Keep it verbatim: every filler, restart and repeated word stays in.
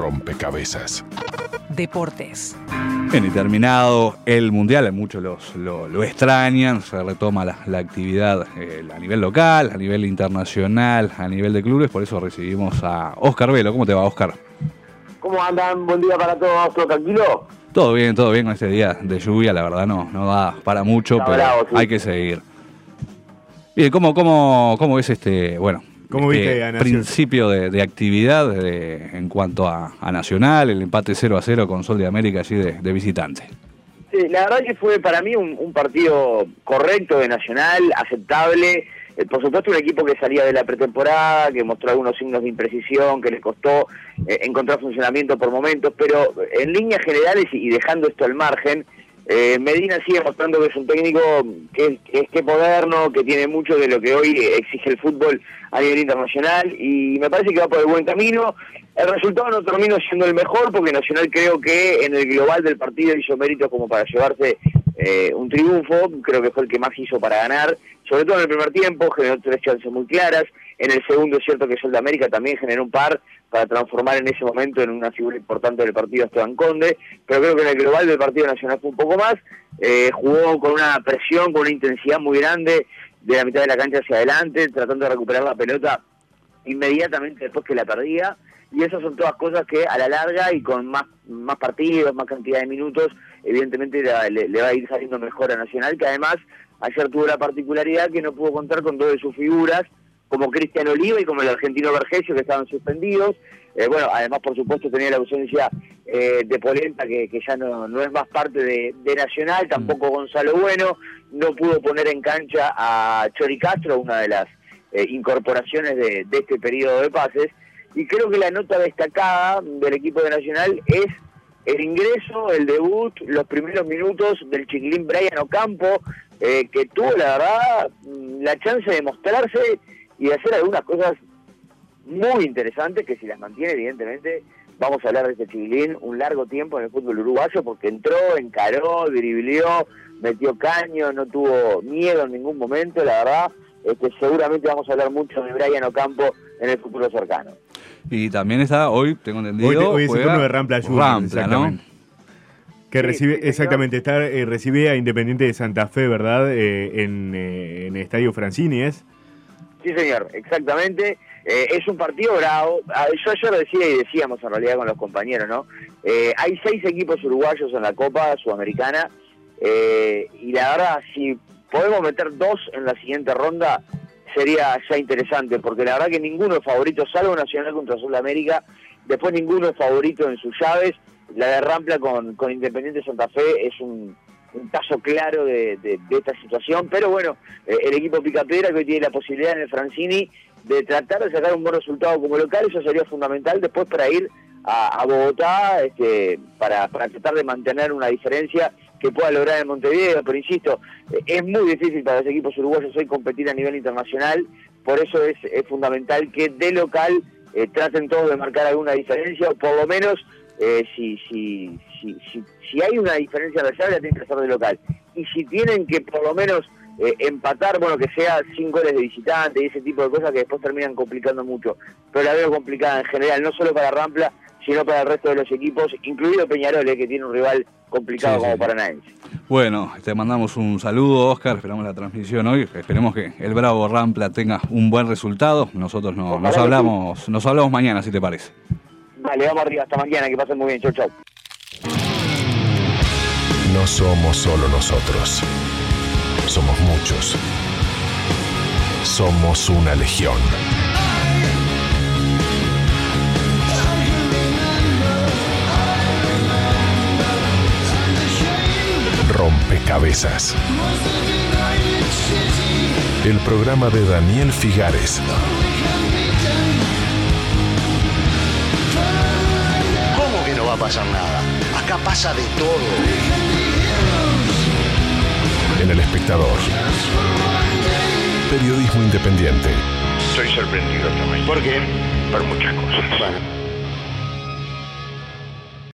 Rompecabezas. Deportes. Bien, y terminado el Mundial, muchos los, lo, lo extrañan, se retoma la, la actividad eh, a nivel local, a nivel internacional, a nivel de clubes, por eso recibimos a Oscar Velo. ¿Cómo te va, Oscar? ¿Cómo andan? Buen día para todos, ¿todo tranquilo? Todo bien, todo bien con este día de lluvia, la verdad no, no da para mucho, Está pero bravo, sí. hay que seguir. Bien, ¿cómo, cómo, cómo ves este, bueno, ¿Cómo este viste a Nacional? principio de, de actividad de, en cuanto a, a Nacional, el empate cero a cero con Sol de América allí de, de visitante? Sí, la verdad que fue para mí un, un partido correcto de Nacional, aceptable. Eh, por supuesto un equipo que salía de la pretemporada, que mostró algunos signos de imprecisión, que le costó eh, encontrar funcionamiento por momentos, pero en líneas generales y dejando esto al margen, eh, Medina sigue mostrando que es un técnico que, que es que moderno, que tiene mucho de lo que hoy exige el fútbol a nivel internacional y me parece que va por el buen camino. El resultado no terminó siendo el mejor porque Nacional creo que en el global del partido hizo méritos como para llevarse eh, un triunfo, creo que fue el que más hizo para ganar, sobre todo en el primer tiempo, generó tres chances muy claras, en el segundo es cierto que Sol de América también generó un par para transformar en ese momento en una figura importante del partido a Esteban Conde, pero creo que en el global del partido Nacional fue un poco más, eh, jugó con una presión, con una intensidad muy grande de la mitad de la cancha hacia adelante, tratando de recuperar la pelota inmediatamente después que la perdía, y esas son todas cosas que a la larga y con más, más partidos, más cantidad de minutos, evidentemente le, le, le va a ir saliendo mejor a Nacional, que además ayer tuvo la particularidad que no pudo contar con dos de sus figuras, como Cristian Oliva y como el argentino Vergesio, que estaban suspendidos. Eh, bueno, además por supuesto tenía la ausencia eh, de Polenta, que, que ya no, no es más parte de, de Nacional, tampoco Gonzalo Bueno, no pudo poner en cancha a Chori Castro, una de las eh, incorporaciones de, de este periodo de pases, y creo que la nota destacada del equipo de Nacional es el ingreso, el debut, los primeros minutos del chiquilín Brian Ocampo, eh, que tuvo la verdad la chance de mostrarse y de hacer algunas cosas muy interesantes que si las mantiene evidentemente vamos a hablar de este chiquilín un largo tiempo en el fútbol uruguayo porque entró, encaró, dribleó, metió caño, no tuvo miedo en ningún momento, la verdad este, seguramente vamos a hablar mucho de Brian Ocampo en el futuro cercano. Y también está, hoy tengo entendido, Hoy, te, hoy es el turno de Rampla Juniors, Rampla, exactamente. ¿no? Que Sí, recibe, sí, exactamente, está, eh, recibe a Independiente de Santa Fe, ¿verdad? Eh, en, eh, en el Estadio Francini, ¿es? Sí, señor, exactamente. Eh, es un partido bravo. Ah, yo ayer decía y decíamos en realidad con los compañeros, ¿no? Eh, hay seis equipos uruguayos en la Copa Sudamericana eh, y la verdad, si podemos meter dos en la siguiente ronda, sería ya interesante, porque la verdad que ninguno es favorito, salvo Nacional contra Sudamérica, después ninguno es favorito en sus llaves. La de Rampla con, con Independiente Santa Fe es un, un caso claro de, de, de esta situación, pero bueno, eh, el equipo Picapedra que hoy tiene la posibilidad en el Francini de tratar de sacar un buen resultado como local, eso sería fundamental después para ir a, a Bogotá, este, para, para tratar de mantener una diferencia que pueda lograr en Montevideo, pero insisto, eh, es muy difícil para los equipos uruguayos hoy competir a nivel internacional, por eso es, es fundamental que de local eh, traten todos de marcar alguna diferencia, o por lo menos eh, si, si, si, si, si hay una diferencia adversaria, la tienen que hacer de local, y si tienen que por lo menos eh, empatar, bueno, que sea sin goles de visitante y ese tipo de cosas que después terminan complicando mucho, pero la veo complicada en general, no solo para Rampla, sino para el resto de los equipos, incluido Peñarol, eh, que tiene un rival complicado sí, como sí. Paranaense. Bueno, te mandamos un saludo, Oscar, esperamos la transmisión hoy, esperemos que el Bravo Rampla tenga un buen resultado, nosotros no, nos hablamos sí. nos hablamos mañana, si te parece. Dale, vamos arriba, hasta mañana, que pasen muy bien, chau, chau. No somos solo nosotros, somos muchos, somos una legión. Rompecabezas. El programa de Daniel Figares. ¿Cómo que no va a pasar nada? Acá pasa de todo. En El Espectador. Periodismo independiente. Estoy sorprendido también. ¿Por qué? Por muchas cosas. Bueno.